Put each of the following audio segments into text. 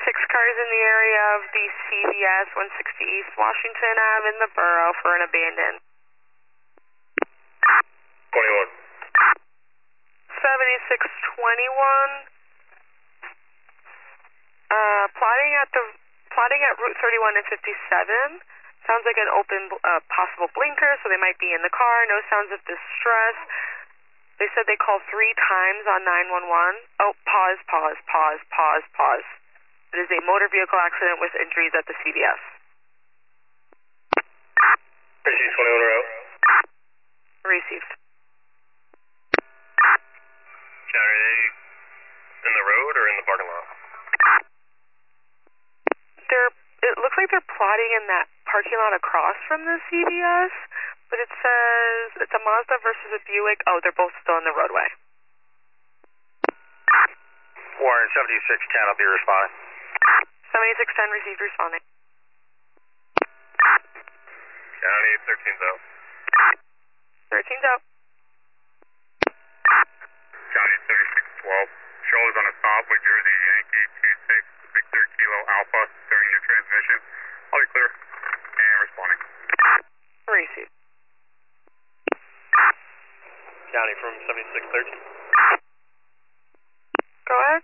6 cars in the area of the CVS 160 East Washington Ave in the borough for an abandoned. 21. 7621. Plotting at Route 31 and 57. Sounds like an open possible blinker, so they might be in the car. No sounds of distress. They said they called 3 times on 911. Oh, pause. It is a motor vehicle accident with injuries at the CVS. Received 21 row. Received. Are they in the road or in the parking lot? It looks like they're plotting in that parking lot across from the CVS, but it says it's a Mazda versus a Buick. Oh, they're both still in the roadway. Warren 7610, I'll be responding. 7610 received, responding. County 13's out. 13's out. County 3612. Shoulders on a stop with Jersey Yankee 26 Victor Kilo Alpha during your transmission. I'll be clear and responding. Received. County from 7613. Go ahead.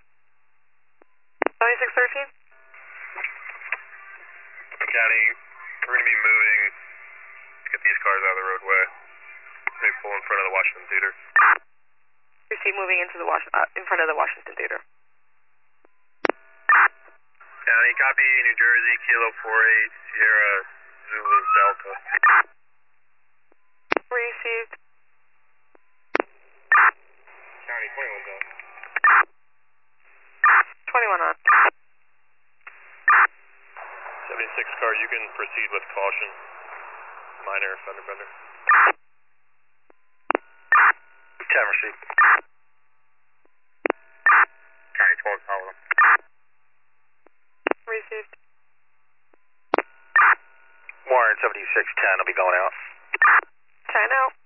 7613. County, we're going to be moving to get these cars out of the roadway. They pull in front of the Washington Theater. Receive, moving into the in front of the Washington Theater. County, copy New Jersey, Kilo 48, Sierra Zulu Delta. Received. County 21's on. 21 on. 76 car, you can proceed with caution. Minor fender bender. 10 received. County 12 follow. Received. Warren 7610, I'll be going out. 10 out.